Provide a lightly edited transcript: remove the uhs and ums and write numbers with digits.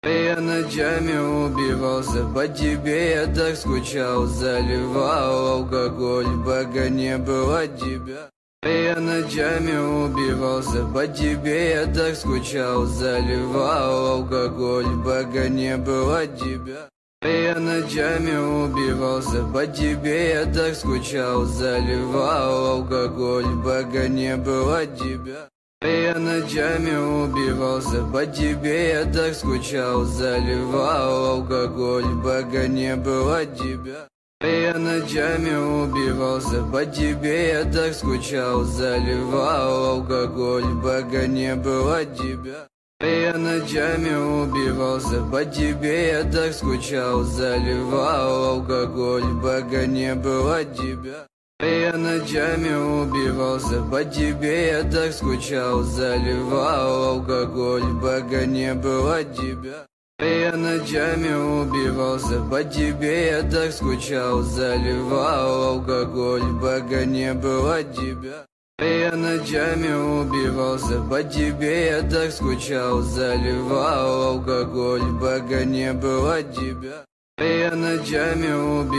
Я ночами убивался по тебе, я так скучал, заливал алкоголь, пока не было тебя. Я ночами убивался по тебе, я так скучал, заливал алкоголь, пока не было тебя. Я ночами убивался по тебе, я так скучал, заливал алкоголь, пока не было тебя. Я ночами убивался по тебе, я так скучал, заливал алкоголь, пока не было тебя. Я ночами убивался по тебе, я так скучал, заливал алкоголь, пока не было тебя. Я ночами убивался по тебе, я так скучал, заливал алкоголь, пока не было тебя. Я ночами убивался по тебе, я так скучал, заливал алкоголь, пока не было тебя. Я ночами убивался по тебе, я так скучал, заливал алкоголь, пока не было тебя. Я ночами убивался по тебе, я так скучал, заливал алкоголь, пока не было тебя. Я ночами убивался.